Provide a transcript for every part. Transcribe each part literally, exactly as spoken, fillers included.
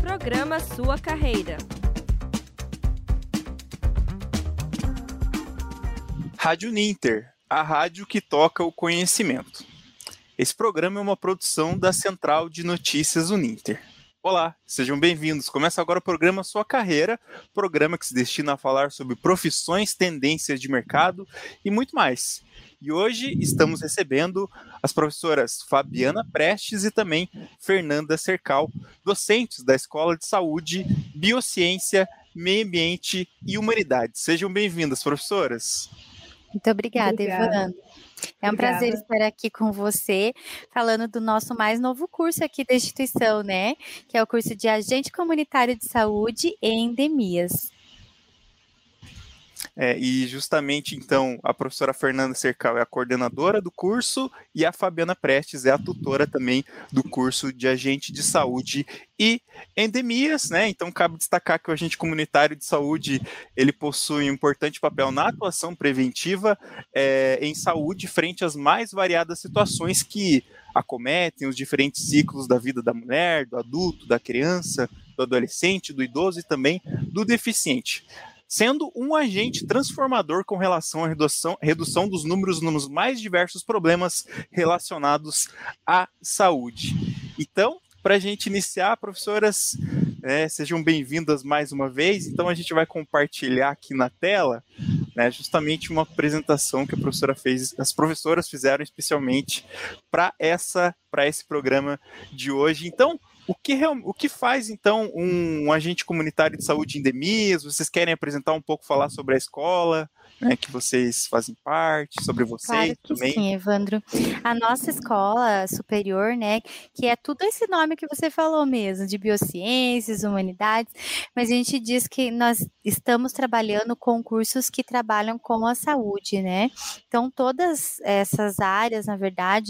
Programa Sua Carreira. Rádio Uninter, a rádio que toca o conhecimento. Esse programa é uma produção da Central de Notícias Uninter. Olá, sejam bem-vindos. Começa agora o programa Sua Carreira, programa que se destina a falar sobre profissões, tendências de mercado e muito mais. E hoje estamos recebendo as professoras Fabiana Prestes e também Fernanda Cercal, docentes da Escola de Saúde, Biociência, Meio Ambiente e Humanidades. Sejam bem-vindas, professoras. Muito obrigada, Obrigada. Evandro. É um Obrigada. prazer estar aqui com você, falando do nosso mais novo curso aqui da instituição, né? Que é o curso de Agente Comunitário de Saúde e Endemias. É, e justamente, então, a professora Fernanda Cercal é a coordenadora do curso e a Fabiana Prestes é a tutora também do curso de Agente de Saúde e Endemias, né? Então, cabe destacar que o agente comunitário de saúde, ele possui um importante papel na atuação preventiva é, em saúde frente às mais variadas situações que acometem os diferentes ciclos da vida da mulher, do adulto, da criança, do adolescente, do idoso e também do deficiente, sendo um agente transformador com relação à redução, redução dos números nos mais diversos problemas relacionados à saúde. Então, para a gente iniciar, professoras, é, sejam bem-vindas mais uma vez. Então, a gente vai compartilhar aqui na tela, né, justamente uma apresentação que a professora fez, as professoras fizeram especialmente para essa, para esse programa de hoje. Então, O que, o que faz, então, um, um agente comunitário de saúde em endemias? Vocês querem apresentar um pouco, falar sobre a escola, né, que vocês fazem parte, sobre vocês Claro que também? sim, Evandro. A nossa escola superior, né, que é tudo esse nome que você falou mesmo, de biociências, humanidades, mas a gente diz que nós estamos trabalhando com cursos que trabalham com a saúde, né? Então, todas essas áreas, na verdade,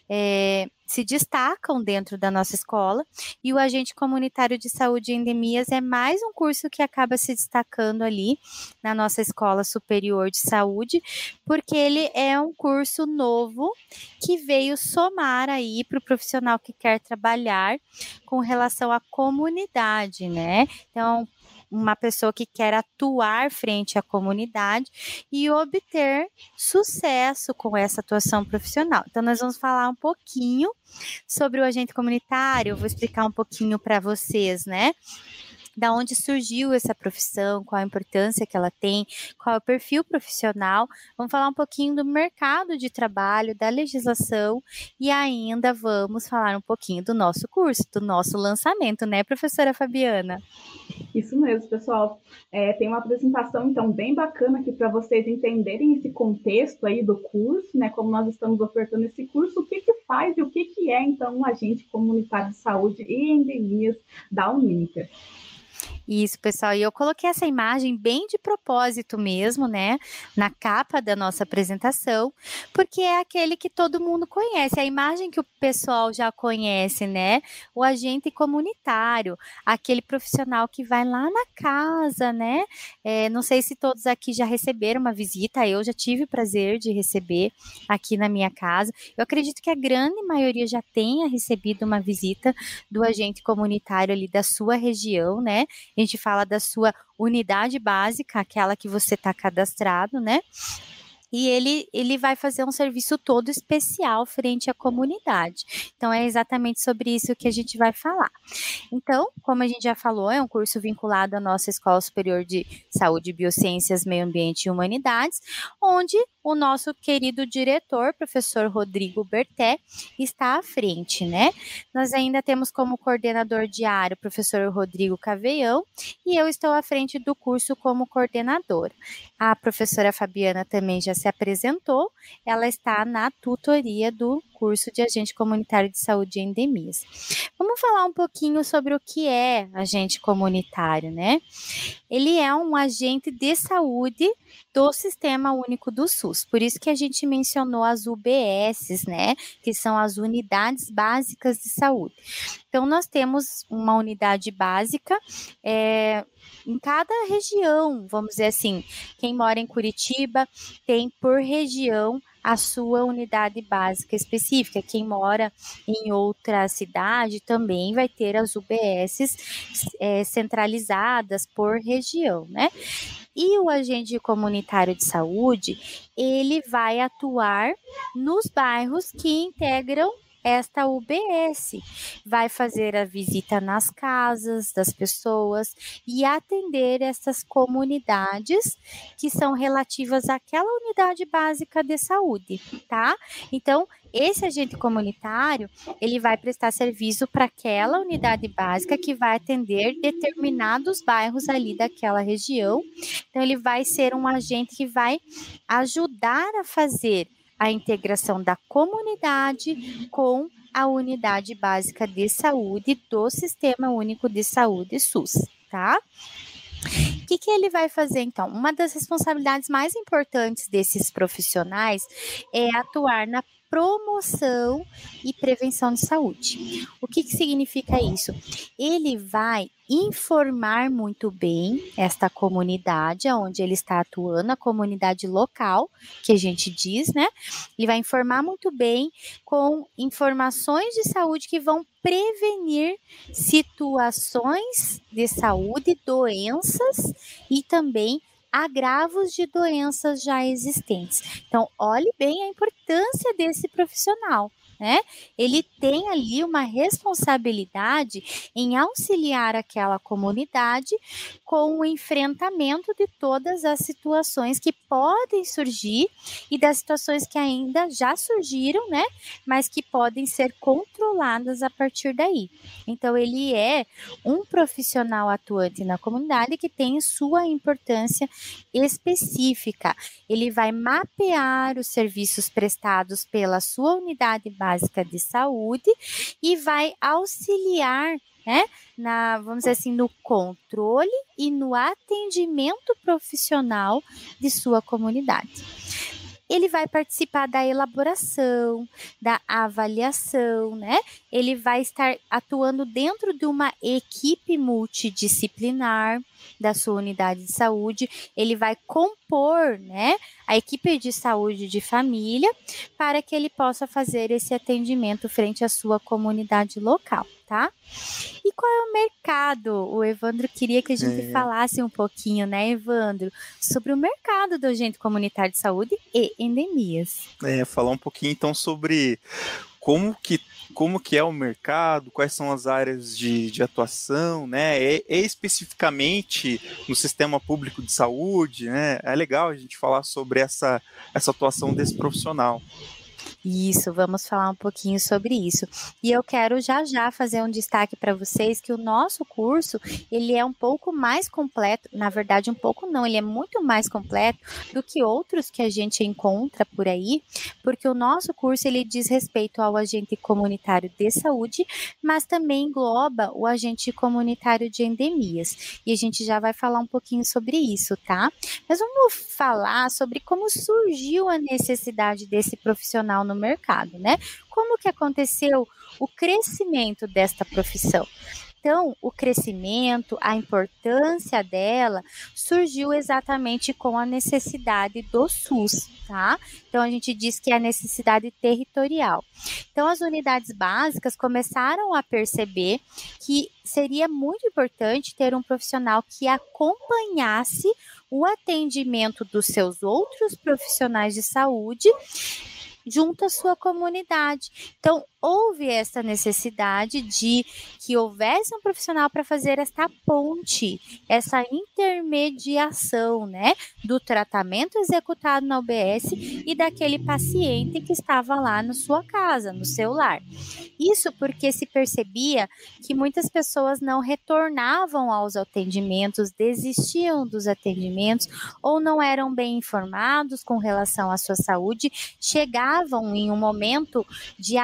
é, se destacam dentro da nossa escola, e o agente comunitário de saúde e endemias é mais um curso que acaba se destacando ali na nossa escola superior de saúde, porque ele é um curso novo que veio somar aí para o profissional que quer trabalhar com relação à comunidade, né? Então, uma pessoa que quer atuar frente à comunidade e obter sucesso com essa atuação profissional. Então, nós vamos falar um pouquinho sobre o agente comunitário, eu vou explicar um pouquinho para vocês, né? Da onde surgiu essa profissão, qual a importância que ela tem, qual é o perfil profissional. Vamos falar um pouquinho do mercado de trabalho, da legislação e ainda vamos falar um pouquinho do nosso curso, do nosso lançamento, né, professora Fabiana? Isso mesmo, pessoal. É, tem uma apresentação, então, bem bacana aqui para vocês entenderem esse contexto aí do curso, né, como nós estamos ofertando esse curso, o que que faz e o que que é, então, um agente comunitário de saúde e endemias da Uninter. Isso, pessoal, e eu coloquei essa imagem bem de propósito mesmo, né, na capa da nossa apresentação, porque é aquele que todo mundo conhece, a imagem que o pessoal já conhece, né, o agente comunitário, aquele profissional que vai lá na casa, né, é, não sei se todos aqui já receberam uma visita, eu já tive o prazer de receber aqui na minha casa, eu acredito que a grande maioria já tenha recebido uma visita do agente comunitário ali da sua região, né. A gente fala da sua unidade básica, aquela que você está cadastrado, né? E ele, ele vai fazer um serviço todo especial frente à comunidade. Então, é exatamente sobre isso que a gente vai falar. Então, como a gente já falou, é um curso vinculado à nossa Escola Superior de Saúde, Biociências, Meio Ambiente e Humanidades, onde o nosso querido diretor, professor Rodrigo Berté, está à frente, né? Nós ainda temos como coordenador diário o professor Rodrigo Caveião, e eu estou à frente do curso como coordenadora. A professora Fabiana também já se apresentou, ela está na tutoria do curso de Agente Comunitário de Saúde e Endemias. Vamos falar um pouquinho sobre o que é agente comunitário, né? Ele é um agente de saúde do Sistema Único do SUS, por isso que a gente mencionou as U B Ss, né? Que são as Unidades Básicas de Saúde. Então, nós temos uma unidade básica, é, em cada região, vamos dizer assim, quem mora em Curitiba tem por região a sua unidade básica específica. Quem mora em outra cidade também vai ter as U B Ss é, centralizadas por região, né? E o agente comunitário de saúde, ele vai atuar nos bairros que integram esta U B S, vai fazer a visita nas casas das pessoas e atender essas comunidades que são relativas àquela unidade básica de saúde, tá? Então, esse agente comunitário, ele vai prestar serviço para aquela unidade básica que vai atender determinados bairros ali daquela região. Então, ele vai ser um agente que vai ajudar a fazer a integração da comunidade com a unidade básica de saúde do Sistema Único de Saúde SUS, tá? O que, que ele vai fazer, então? Uma das responsabilidades mais importantes desses profissionais é atuar na promoção e prevenção de saúde. O que, que significa isso? Ele vai informar muito bem esta comunidade onde ele está atuando, a comunidade local, que a gente diz, né? Ele vai informar muito bem com informações de saúde que vão prevenir situações de saúde, doenças e também agravos de doenças já existentes. Então, olhe bem a importância desse profissional, né? Ele tem ali uma responsabilidade em auxiliar aquela comunidade com o enfrentamento de todas as situações que podem surgir e das situações que ainda já surgiram, né? Mas que podem ser controladas a partir daí. Então, ele é um profissional atuante na comunidade que tem sua importância específica. Ele vai mapear os serviços prestados pela sua unidade básica de saúde e vai auxiliar, né, na, vamos dizer assim, no controle e no atendimento profissional de sua comunidade. Ele vai participar da elaboração, da avaliação, né? Ele vai estar atuando dentro de uma equipe multidisciplinar da sua unidade de saúde. Ele vai compor, né, a equipe de saúde de família para que ele possa fazer esse atendimento frente à sua comunidade local, tá? E qual é o mercado? O Evandro queria que a gente é. falasse um pouquinho, né, Evandro, sobre o mercado do agente comunitário de saúde e endemias. É, falar um pouquinho então sobre como que, como que é o mercado, quais são as áreas de, de atuação, né? É, é especificamente no sistema público de saúde, né? É legal a gente falar sobre essa, essa atuação desse profissional. Isso, vamos falar um pouquinho sobre isso. E eu quero já já fazer um destaque para vocês que o nosso curso, ele é um pouco mais completo, na verdade um pouco não, ele é muito mais completo do que outros que a gente encontra por aí, porque o nosso curso, ele diz respeito ao agente comunitário de saúde, mas também engloba o agente comunitário de endemias. E a gente já vai falar um pouquinho sobre isso, tá? Mas vamos falar sobre como surgiu a necessidade desse profissional no mercado, né? Como que aconteceu o crescimento desta profissão? Então, o crescimento, a importância dela surgiu exatamente com a necessidade do SUS, tá? Então, a gente diz que é a necessidade territorial. Então, as unidades básicas começaram a perceber que seria muito importante ter um profissional que acompanhasse o atendimento dos seus outros profissionais de saúde junto à sua comunidade. Então, houve essa necessidade de que houvesse um profissional para fazer esta ponte, essa intermediação, né, do tratamento executado na U B S e daquele paciente que estava lá na sua casa, no seu lar. Isso porque se percebia que muitas pessoas não retornavam aos atendimentos, desistiam dos atendimentos ou não eram bem informados com relação à sua saúde, chegavam em um momento de agravo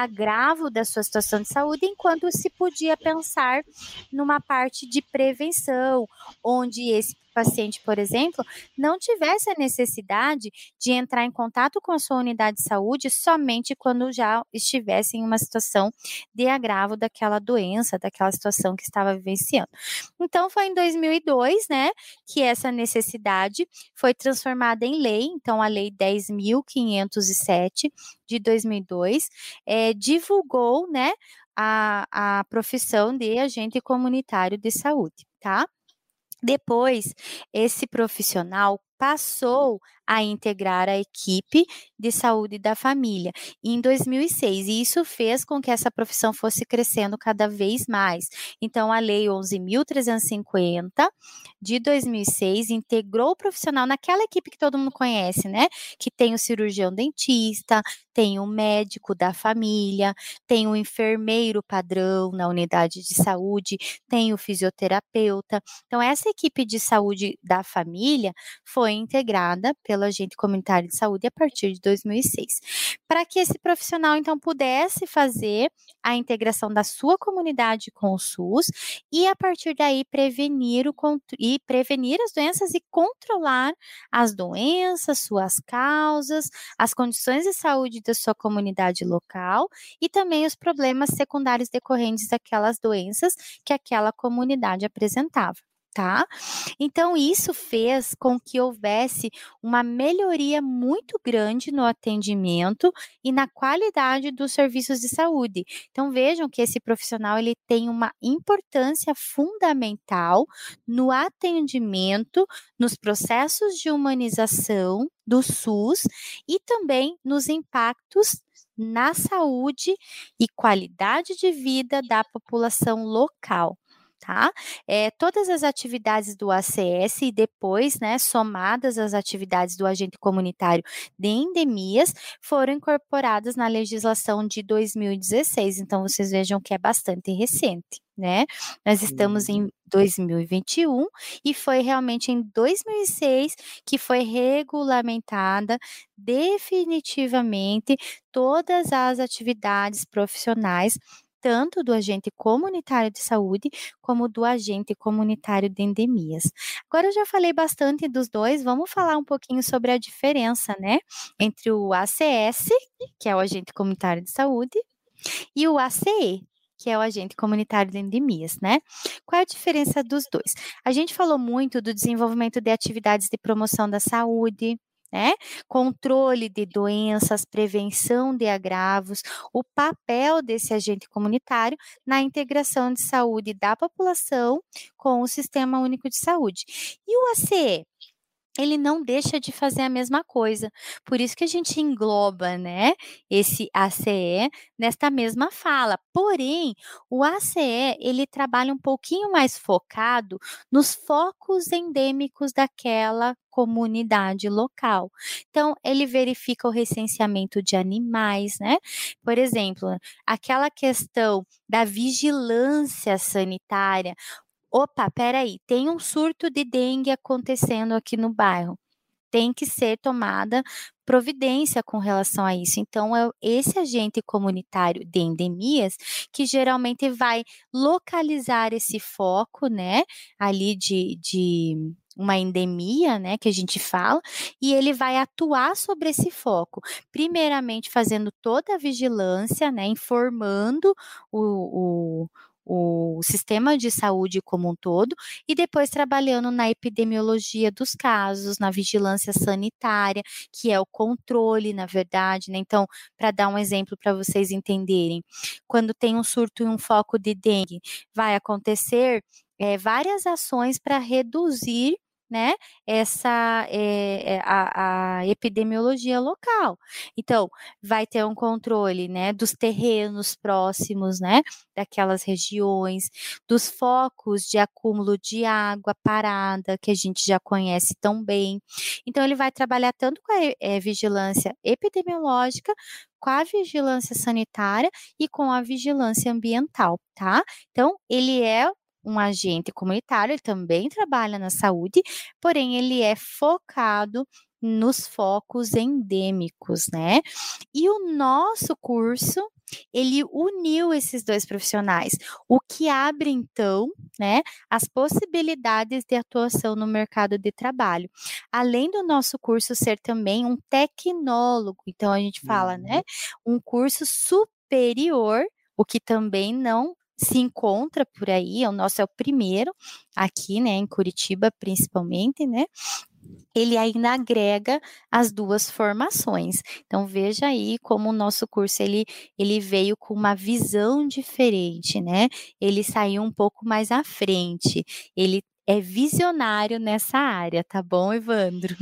agravo da sua situação de saúde, enquanto se podia pensar numa parte de prevenção, onde esse paciente, por exemplo, não tivesse a necessidade de entrar em contato com a sua unidade de saúde somente quando já estivesse em uma situação de agravo daquela doença, daquela situação que estava vivenciando. Então, foi em dois mil e dois, né, que essa necessidade foi transformada em lei. Então, a Lei dez mil quinhentos e sete de dois mil e dois é, divulgou, né, a, a profissão de agente comunitário de saúde, tá? Depois, esse profissional passou a integrar a equipe de saúde da família em dois mil e seis, e isso fez com que essa profissão fosse crescendo cada vez mais. Então, a Lei onze mil trezentos e cinquenta de dois mil e seis integrou o profissional naquela equipe que todo mundo conhece, né? Que tem o cirurgião dentista, tem o médico da família, tem o enfermeiro padrão na unidade de saúde, tem o fisioterapeuta. Então, essa equipe de saúde da família foi integrada pelo agente comunitário de saúde a partir de dois mil e seis. Para que esse profissional, então, pudesse fazer a integração da sua comunidade com o SUS e, a partir daí, prevenir, o, e prevenir as doenças e controlar as doenças, suas causas, as condições de saúde da sua comunidade local e também os problemas secundários decorrentes daquelas doenças que aquela comunidade apresentava. Tá? Então, isso fez com que houvesse uma melhoria muito grande no atendimento e na qualidade dos serviços de saúde. Então, vejam que esse profissional ele tem uma importância fundamental no atendimento, nos processos de humanização do SUS e também nos impactos na saúde e qualidade de vida da população local. Tá? É, todas as atividades do A C S e depois, né, somadas às atividades do agente comunitário de endemias, foram incorporadas na legislação de dois mil e dezesseis. Então, vocês vejam que é bastante recente, né? Nós estamos em dois mil e vinte e um e foi realmente em dois mil e seis que foi regulamentada definitivamente todas as atividades profissionais, tanto do agente comunitário de saúde, como do agente comunitário de endemias. Agora eu já falei bastante dos dois, vamos falar um pouquinho sobre a diferença, né, entre o A C S, que é o agente comunitário de saúde, e o A C E, que é o agente comunitário de endemias, né? Qual é a diferença dos dois? A gente falou muito do desenvolvimento de atividades de promoção da saúde, né? Controle de doenças, prevenção de agravos, o papel desse agente comunitário na integração de saúde da população com o Sistema Único de Saúde. E o A C E? Ele não deixa de fazer a mesma coisa. Por isso que a gente engloba, né, esse A C E nesta mesma fala. Porém, o A C E, ele trabalha um pouquinho mais focado nos focos endêmicos daquela comunidade local. Então, ele verifica o recenseamento de animais, né? Por exemplo, aquela questão da vigilância sanitária. Opa, peraí, tem um surto de dengue acontecendo aqui no bairro. Tem que ser tomada providência com relação a isso. Então, é esse agente comunitário de endemias que geralmente vai localizar esse foco, né, ali de, de uma endemia, né, que a gente fala, e ele vai atuar sobre esse foco, primeiramente fazendo toda a vigilância, né, informando o, o o sistema de saúde como um todo, e depois trabalhando na epidemiologia dos casos, na vigilância sanitária, que é o controle, na verdade, né? Então, para dar um exemplo para vocês entenderem, quando tem um surto e um foco de dengue, vai acontecer é, várias ações para reduzir, né, essa é, é, a, a epidemiologia local. Então, vai ter um controle, né, dos terrenos próximos, né, daquelas regiões, dos focos de acúmulo de água parada, que a gente já conhece tão bem. Então, ele vai trabalhar tanto com a é, vigilância epidemiológica, com a vigilância sanitária e com a vigilância ambiental, tá? Então, ele é um agente comunitário, ele também trabalha na saúde, porém ele é focado nos focos endêmicos, né? E o nosso curso, ele uniu esses dois profissionais, o que abre, então, né, as possibilidades de atuação no mercado de trabalho. Além do nosso curso ser também um tecnólogo, então a gente fala, Uhum. né, um curso superior, o que também não se encontra por aí, o nosso é o primeiro, aqui, né, em Curitiba, principalmente, né, ele ainda agrega as duas formações. Então, veja aí como o nosso curso, ele, ele veio com uma visão diferente, né? Ele saiu um pouco mais à frente, ele é visionário nessa área, tá bom, Evandro?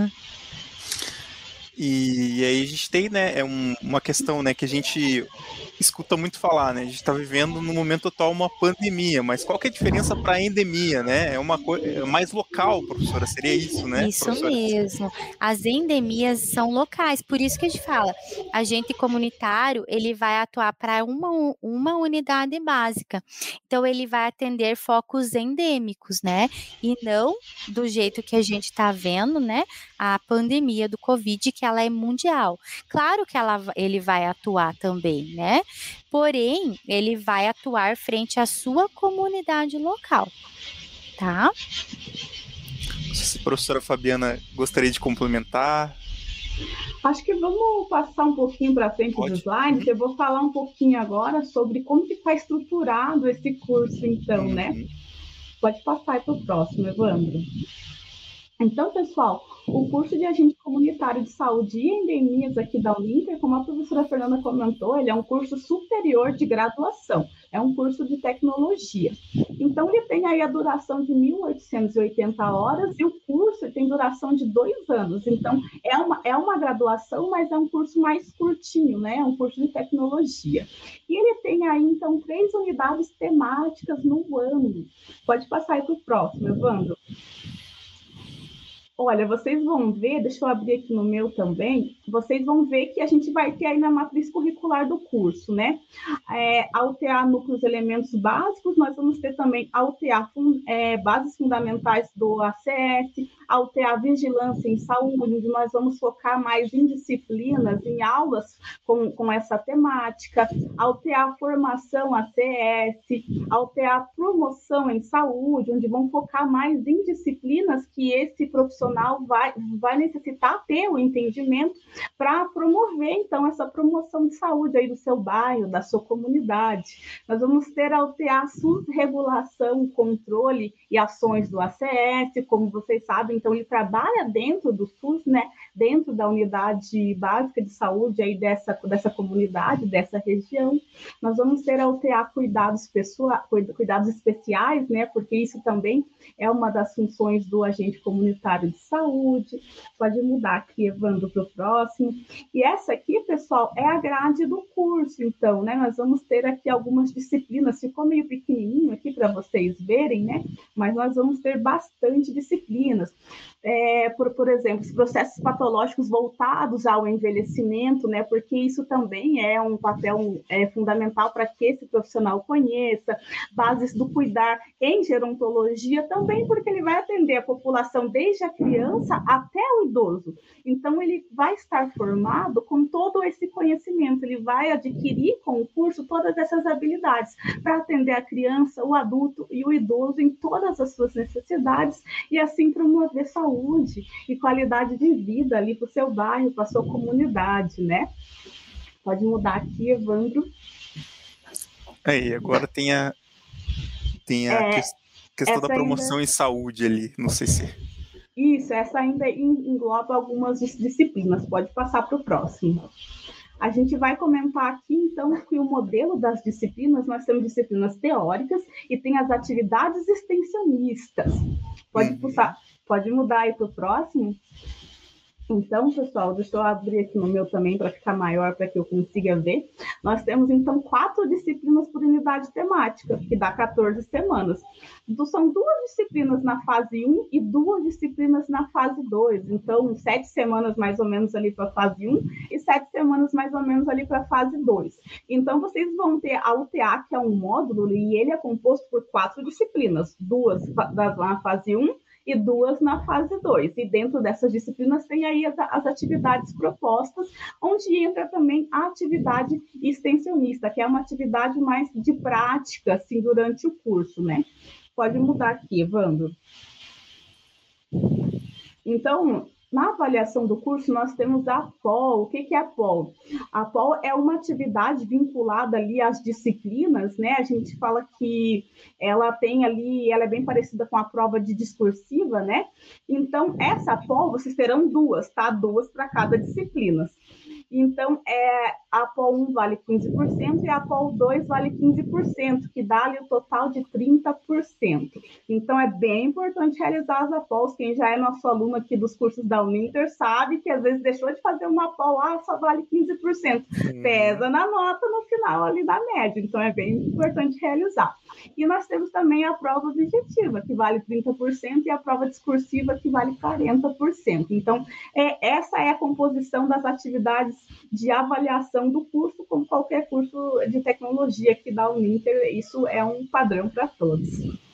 E, e aí a gente tem, né, é um, uma questão, né, que a gente escuta muito falar, né? A gente está vivendo no momento atual uma pandemia, mas qual que é a diferença para a endemia, né? É uma coisa mais local, professora, seria isso, né, Isso professora? mesmo. As endemias são locais, por isso que a gente fala, agente comunitário, ele vai atuar para uma, uma unidade básica. Então, ele vai atender focos endêmicos, né? E não do jeito que a gente está vendo, né? A pandemia do Covid, que ela é mundial. Claro que ela, ele vai atuar também, né? Porém, ele vai atuar frente à sua comunidade local, tá? Não sei se a professora Fabiana gostaria de complementar. Acho que vamos passar um pouquinho para frente Pode. dos slides. Eu vou falar um pouquinho agora sobre como que está estruturado esse curso, então, Uhum. né? Pode passar aí para o próximo, Evandro. Então, pessoal, o curso de agente comunitário de saúde e endemias aqui da Uninter, como a professora Fernanda comentou, ele é um curso superior de graduação, é um curso de tecnologia. Então, ele tem aí a duração de mil oitocentas e oitenta horas e o curso tem duração de dois anos. Então, é uma, é uma graduação, mas é um curso mais curtinho, né? É um curso de tecnologia. E ele tem aí, então, três unidades temáticas no ano. Pode passar aí para o próximo, Evandro. Olha, vocês vão ver, deixa eu abrir aqui no meu também, vocês vão ver que a gente vai ter aí na matriz curricular do curso, né? É, A U T A Núcleos Elementos Básicos, nós vamos ter também A U T A é, Bases Fundamentais do A C S, A U T A Vigilância em Saúde, onde nós vamos focar mais em disciplinas, em aulas com, com essa temática, A U T A Formação A C S, A U T A Promoção em Saúde, onde vão focar mais em disciplinas que esse profissional Vai, vai necessitar ter o entendimento para promover, então, essa promoção de saúde aí do seu bairro, da sua comunidade. Nós vamos ter a U T A SUS Regulação, Controle e Ações do A C S, como vocês sabem, então ele trabalha dentro do SUS, né, dentro da unidade básica de saúde aí dessa, dessa comunidade, dessa região. Nós vamos ter a U T A Cuidados, pessoa, cuidados Especiais, né, porque isso também é uma das funções do agente comunitário de saúde. Pode mudar aqui, Evandro, para o próximo. E essa aqui, pessoal, é a grade do curso, então, né? Nós vamos ter aqui algumas disciplinas, ficou meio pequenininho aqui para vocês verem, né? Mas nós vamos ter bastante disciplinas. É, por, por exemplo, os processos patológicos voltados ao envelhecimento, né? Porque isso também é um papel é, fundamental para que esse profissional conheça, bases do cuidar em gerontologia, também porque ele vai atender a população desde a criança até o idoso. Então, ele vai estar formado com todo esse conhecimento, ele vai adquirir com o curso todas essas habilidades para atender a criança, o adulto e o idoso em todas as suas necessidades e assim promover saúde e qualidade de vida ali para o seu bairro, para a sua comunidade, né? Pode mudar aqui, Evandro. Aí, agora tem a, tem a é, que, questão da promoção ainda... em saúde ali, não sei se... Isso, essa ainda engloba algumas disciplinas, pode passar para o próximo. A gente vai comentar aqui, então, que o modelo das disciplinas, nós temos disciplinas teóricas e tem as atividades extensionistas. Pode, uhum. puxar, pode mudar aí para o próximo? Então, pessoal, deixa eu abrir aqui no meu também para ficar maior, para que eu consiga ver. Nós temos, então, quatro disciplinas por unidade temática, que dá quatorze semanas. Então, são duas disciplinas na fase um e duas disciplinas na fase dois. Então, sete semanas mais ou menos ali para a fase um e sete semanas mais ou menos ali para a fase dois. Então, vocês vão ter a U T A, que é um módulo, e ele é composto por quatro disciplinas, duas na fase um e duas na fase dois. E dentro dessas disciplinas tem aí as, as atividades propostas, onde entra também a atividade extensionista, que é uma atividade mais de prática, assim, durante o curso, né? Pode mudar aqui, Evandro. Então, na avaliação do curso, nós temos a P O L. O que é a P O L? A P O L é uma atividade vinculada ali às disciplinas, né? A gente fala que ela tem ali, ela é bem parecida com a prova de discursiva, né? Então, essa P O L, vocês terão duas, tá? Duas para cada disciplina. Então, é, a P O L um vale quinze por cento e a P O L dois vale quinze por cento, que dá ali o total de trinta por cento. Então, é bem importante realizar as A P O Ls. Quem já é nosso aluno aqui dos cursos da Uninter sabe que às vezes deixou de fazer uma P O L, ah, só vale quinze por cento. Uhum. Pesa na nota no final ali da média. Então, é bem importante realizar. E nós temos também a prova objetiva, que vale trinta por cento, e a prova discursiva, que vale quarenta por cento. Então, é, essa é a composição das atividades de avaliação do curso, como qualquer curso de tecnologia aqui da Uninter, isso é um padrão para todos.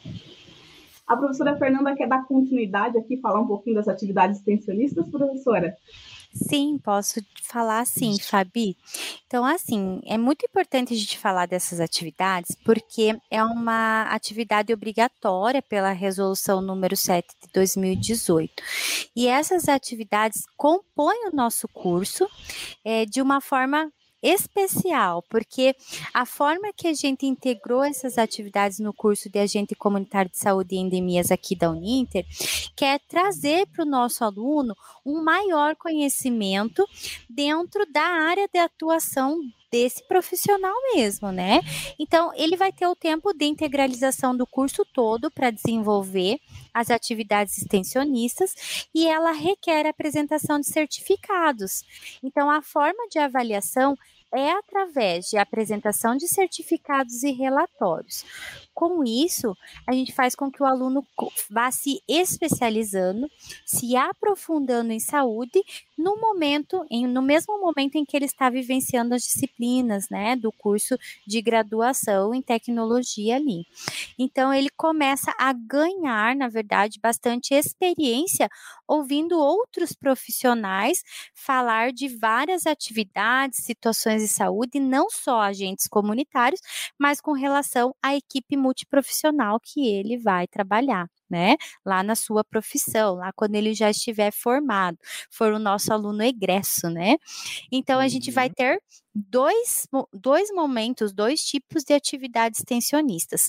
A professora Fernanda quer dar continuidade aqui, falar um pouquinho das atividades extensionistas, professora? Sim, posso falar sim, Fabi. Então, assim, é muito importante a gente falar dessas atividades, porque é uma atividade obrigatória pela resolução número sete de dois mil e dezoito. E essas atividades compõem o nosso curso é, de uma forma especial, porque a forma que a gente integrou essas atividades no curso de Agente Comunitário de Saúde e Endemias aqui da Uninter, quer trazer para o nosso aluno um maior conhecimento dentro da área de atuação desse profissional mesmo, né? Então, ele vai ter o tempo de integralização do curso todo para desenvolver as atividades extensionistas e ela requer a apresentação de certificados. Então, a forma de avaliação é através de apresentação de certificados e relatórios. Com isso, a gente faz com que o aluno vá se especializando, se aprofundando em saúde, no momento, em, no mesmo momento em que ele está vivenciando as disciplinas, né, do curso de graduação em tecnologia ali. Então, ele começa a ganhar, na verdade, bastante experiência ouvindo outros profissionais falar de várias atividades, situações de saúde, não só agentes comunitários, mas com relação à equipe multiprofissional que ele vai trabalhar, né, lá na sua profissão, lá quando ele já estiver formado, for o nosso aluno egresso, né. Então, a gente vai ter dois, dois momentos, dois tipos de atividades extensionistas,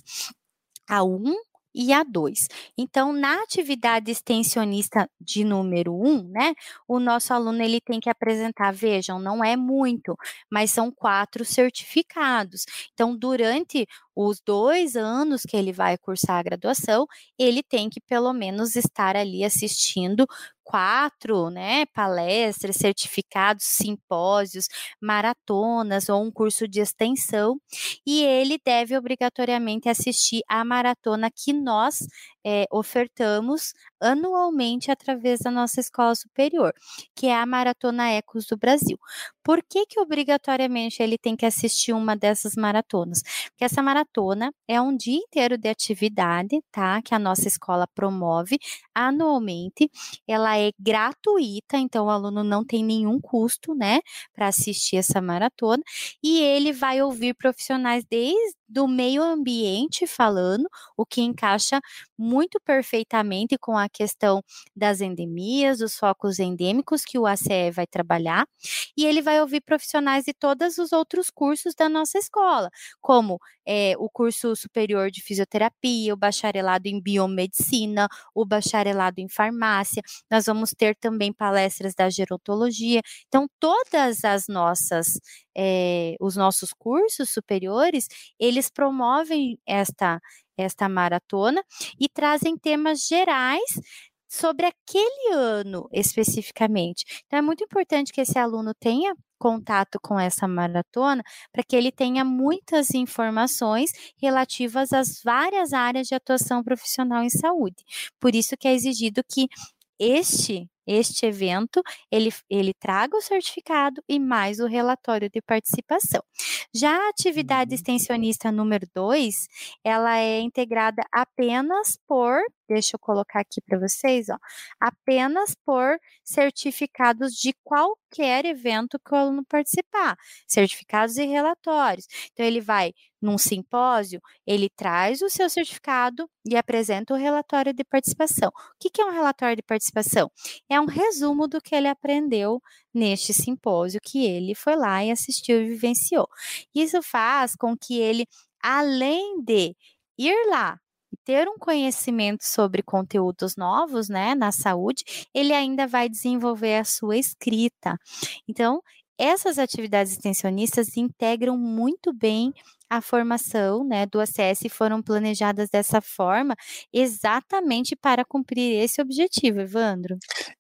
a um e a dois. Então, na atividade extensionista de número um, né, o nosso aluno ele tem que apresentar, vejam, não é muito, mas são quatro certificados. Então, durante os dois anos que ele vai cursar a graduação, ele tem que pelo menos estar ali assistindo quatro, né, palestras, certificados, simpósios, maratonas ou um curso de extensão, e ele deve obrigatoriamente assistir a maratona que nós é, ofertamos anualmente através da nossa escola superior, que é a Maratona Ecos do Brasil. Por que que obrigatoriamente ele tem que assistir uma dessas maratonas? Porque essa maratona é um dia inteiro de atividade, tá? Que a nossa escola promove anualmente. Ela é gratuita, então o aluno não tem nenhum custo, né, para assistir essa maratona. E ele vai ouvir profissionais desde do meio ambiente falando, o que encaixa muito perfeitamente com a questão das endemias, dos focos endêmicos que o A C E vai trabalhar, e ele vai ouvir profissionais de todos os outros cursos da nossa escola, como é, o curso superior de fisioterapia, o bacharelado em biomedicina, o bacharelado em farmácia, nós vamos ter também palestras da gerontologia. Então, todas as nossas, é, os nossos cursos superiores, eles promovem esta, esta maratona e trazem temas gerais sobre aquele ano especificamente. Então, é muito importante que esse aluno tenha contato com essa maratona para que ele tenha muitas informações relativas às várias áreas de atuação profissional em saúde. Por isso que é exigido que este este evento, ele, ele traga o certificado e mais o relatório de participação. Já a atividade Uhum. extensionista número dois, ela é integrada apenas por, deixa eu colocar aqui para vocês, ó, apenas por certificados de qualquer evento que o aluno participar, certificados e relatórios. Então, ele vai num simpósio, ele traz o seu certificado e apresenta o relatório de participação. O que que é um relatório de participação? É um resumo do que ele aprendeu neste simpósio que ele foi lá e assistiu e vivenciou. Isso faz com que ele, além de ir lá e ter um conhecimento sobre conteúdos novos, né, na saúde, ele ainda vai desenvolver a sua escrita. Então, essas atividades extensionistas integram muito bem a formação, né, do A C S e foram planejadas dessa forma exatamente para cumprir esse objetivo, Evandro.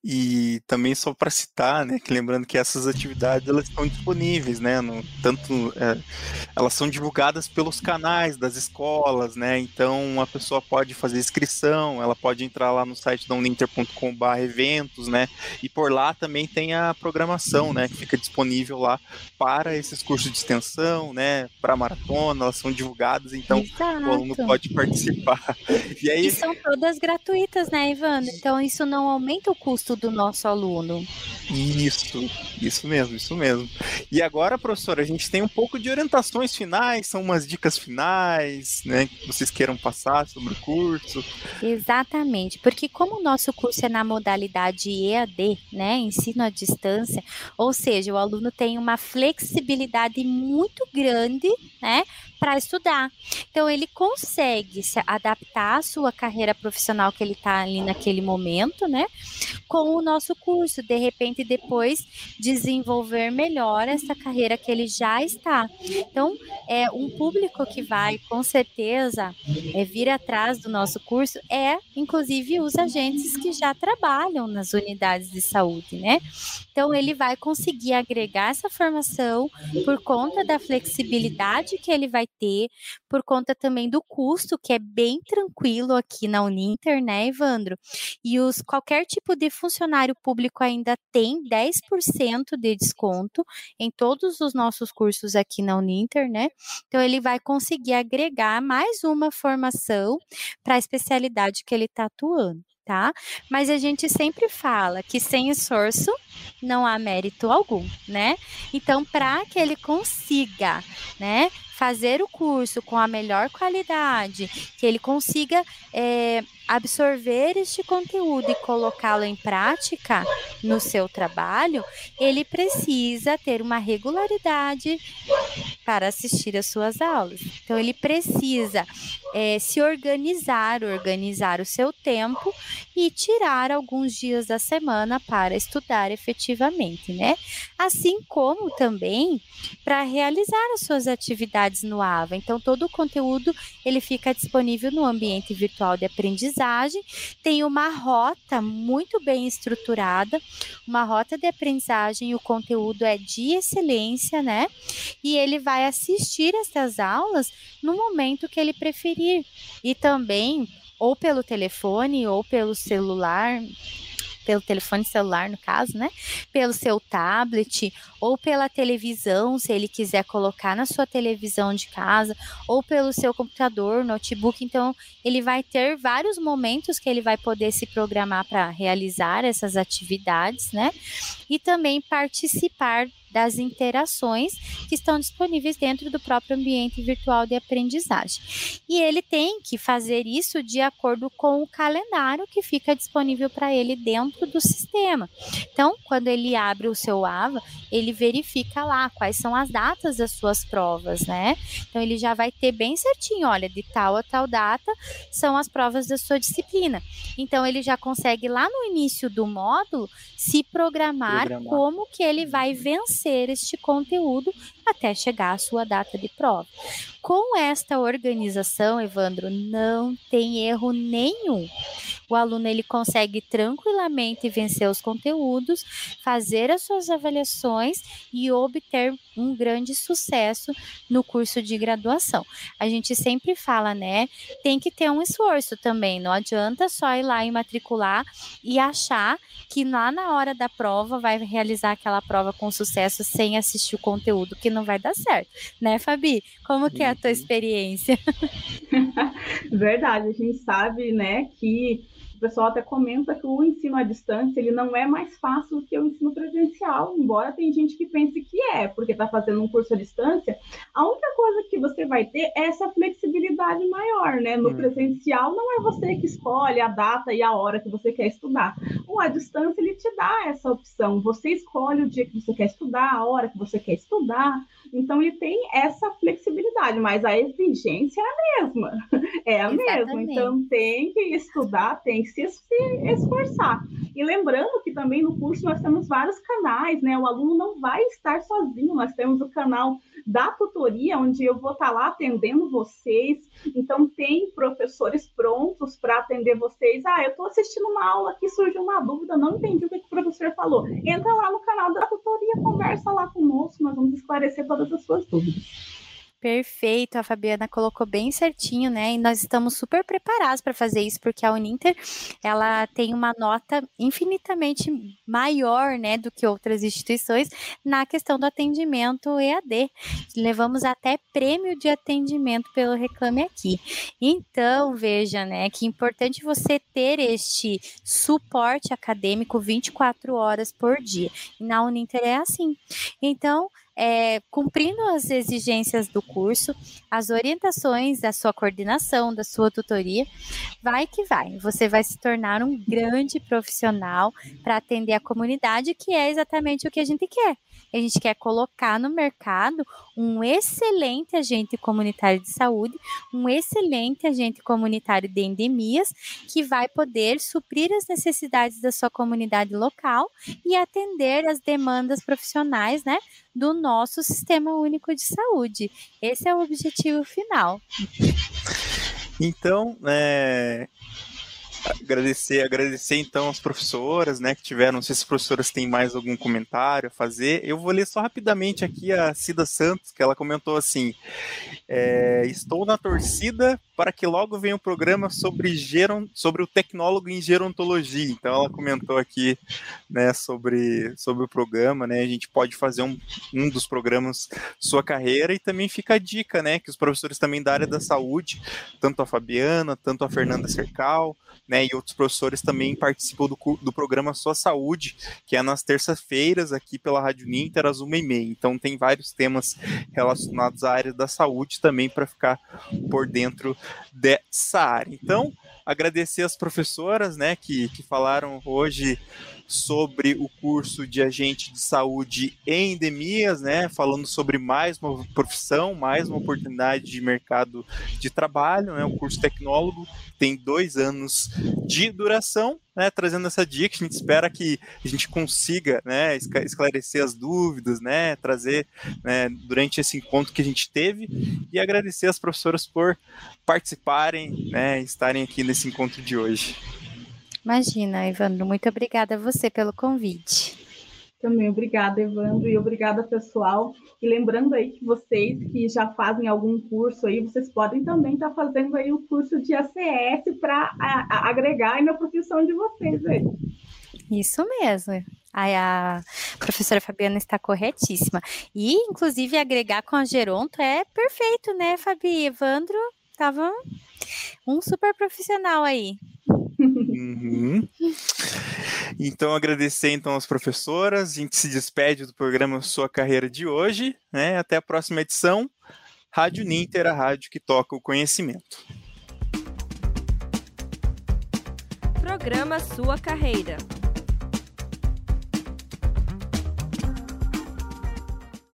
E também só para citar, né, que lembrando que essas atividades elas estão disponíveis, né, no, tanto é, elas são divulgadas pelos canais das escolas, né, então a pessoa pode fazer inscrição, ela pode entrar lá no site da uninter ponto com ponto br eventos, né, e por lá também tem a programação, né, que fica disponível lá para esses cursos de extensão, né, para maratona, elas são divulgadas, então Exato. o aluno pode participar. E aí E são todas gratuitas, né, Evandro? Então isso não aumenta o custo do nosso aluno. Isso, isso mesmo, isso mesmo. E agora, professora, a gente tem um pouco de orientações finais, são umas dicas finais, né, que vocês queiram passar sobre o curso. Exatamente, porque como o nosso curso é na modalidade E A D, né, ensino à distância, ou seja, o aluno tem uma flexibilidade muito grande, né, para estudar. Então, ele consegue se adaptar à sua carreira profissional que ele está ali naquele momento, né, com o nosso curso, de repente depois desenvolver melhor essa carreira que ele já está. Então, é um público que vai, com certeza, é, vir atrás do nosso curso é, inclusive, os agentes que já trabalham nas unidades de saúde, né? Então, ele vai conseguir agregar essa formação por conta da flexibilidade que ele vai ter, por conta também do custo, que é bem tranquilo aqui na Uninter, né, Evandro? E os, qualquer tipo de funcionário público ainda tem dez por cento de desconto em todos os nossos cursos aqui na Uninter, né? Então, ele vai conseguir agregar mais uma formação para a especialidade que ele está atuando, tá? Mas a gente sempre fala que sem esforço não há mérito algum, né? Então, para que ele consiga, né, fazer o curso com a melhor qualidade, que ele consiga é, absorver este conteúdo e colocá-lo em prática no seu trabalho, ele precisa ter uma regularidade para assistir às suas aulas. Então, ele precisa é, se organizar, organizar o seu tempo e tirar alguns dias da semana para estudar efetivamente, né? Assim como também para realizar as suas atividades no A V A. Então, todo o conteúdo ele fica disponível no ambiente virtual de aprendizagem, tem uma rota muito bem estruturada, uma rota de aprendizagem, e o conteúdo é de excelência, né? E ele vai assistir essas aulas no momento que ele preferir. E também, ou pelo telefone, ou pelo celular, pelo telefone celular, no caso, né? Pelo seu tablet, ou pela televisão, se ele quiser colocar na sua televisão de casa, ou pelo seu computador, notebook. Então, ele vai ter vários momentos que ele vai poder se programar para realizar essas atividades, né? E também participar das interações que estão disponíveis dentro do próprio ambiente virtual de aprendizagem. E ele tem que fazer isso de acordo com o calendário que fica disponível para ele dentro do sistema. Então, quando ele abre o seu A V A, ele verifica lá quais são as datas das suas provas, né? Então, ele já vai ter bem certinho, olha, de tal a tal data são as provas da sua disciplina. Então, ele já consegue lá no início do módulo se programar, programar. como que ele vai vencer este conteúdo até chegar à sua data de prova. Com esta organização, Evandro, não tem erro nenhum. o aluno ele consegue tranquilamente vencer os conteúdos, fazer as suas avaliações e obter um grande sucesso no curso de graduação. A gente sempre fala, né, tem que ter um esforço também, não adianta só ir lá e matricular e achar que lá na hora da prova vai realizar aquela prova com sucesso sem assistir o conteúdo, que não vai dar certo, né, Fabi? Como que é a tua experiência? Verdade, a gente sabe, né, que o pessoal até comenta que o ensino à distância ele não é mais fácil do que o ensino presencial, embora tem gente que pense que é, porque está fazendo um curso à distância. A única coisa que você vai ter é essa flexibilidade maior, né? No presencial não é você que escolhe a data e a hora que você quer estudar. O à distância ele te dá essa opção. Você escolhe o dia que você quer estudar, a hora que você quer estudar. Então ele tem essa flexibilidade, mas a exigência é a mesma. É a Exatamente. mesma. Então tem que estudar, tem que se, se esforçar. E lembrando que também no curso nós temos vários canais, né? O aluno não vai estar sozinho, nós temos o canal da tutoria, onde eu vou estar lá atendendo vocês. Então tem professores prontos para atender vocês. Ah, eu estou assistindo uma aula aqui, surgiu uma dúvida, não entendi o que o professor falou. Entra lá no canal da tutoria, conversa lá conosco, nós vamos esclarecer todas as suas dúvidas. Perfeito, a Fabiana colocou bem certinho, né? E nós estamos super preparados para fazer isso, porque a Uninter, ela tem uma nota infinitamente maior, né, do que outras instituições na questão do atendimento E A D. Levamos até prêmio de atendimento pelo Reclame Aqui. Então, veja, né, que é importante você ter este suporte acadêmico vinte e quatro horas por dia. E na Uninter é assim. Então, É, cumprindo as exigências do curso, as orientações da sua coordenação, da sua tutoria, vai que vai. Você vai se tornar um grande profissional para atender a comunidade, que é exatamente o que a gente quer. A gente quer colocar no mercado um excelente agente comunitário de saúde, um excelente agente comunitário de endemias, que vai poder suprir as necessidades da sua comunidade local e atender as demandas profissionais, né, do nosso Sistema Único de Saúde. Esse é o objetivo final. Então, é, agradecer, agradecer então as professoras, né, que tiveram, não sei se as professoras têm mais algum comentário a fazer. Eu vou ler só rapidamente aqui a Cida Santos, que ela comentou assim: é, estou na torcida para que logo venha um programa sobre, geron, sobre o tecnólogo em gerontologia. Então ela comentou aqui, né, sobre, sobre o programa, né, a gente pode fazer um, um dos programas Sua Carreira, e também fica a dica, né, que os professores também da área da saúde, tanto a Fabiana, tanto a Fernanda Cercal, né, e outros professores também participam do, do programa Sua Saúde, que é nas terças-feiras aqui pela Rádio Uninter, às uma e meia. Então tem vários temas relacionados à área da saúde também para ficar por dentro dessa área. Então, agradecer as professoras, né, que, que falaram hoje sobre o curso de agente de saúde em endemias, né, falando sobre mais uma profissão, mais uma oportunidade de mercado de trabalho, né, o curso tecnólogo tem dois anos de duração, né, trazendo essa dica. A gente espera que a gente consiga, né, esclarecer as dúvidas, né, trazer, né, durante esse encontro que a gente teve, e agradecer as professoras por participarem, né, estarem aqui nesse encontro de hoje. Imagina, Evandro, muito obrigada a você pelo convite. Também obrigada, Evandro, e obrigada, pessoal. E lembrando aí que vocês que já fazem algum curso aí, vocês podem também estar fazendo aí o curso de A C S para agregar aí na profissão de vocês aí. Isso mesmo. A professora Fabiana está corretíssima. E, inclusive, agregar com a Geronto é perfeito, né, Fabi? Evandro estava um super profissional aí. Uhum. Então, agradecer então às professoras. A gente se despede do programa Sua Carreira de hoje, né? Até a próxima edição. Rádio Uninter, a rádio que toca o conhecimento. Programa Sua Carreira.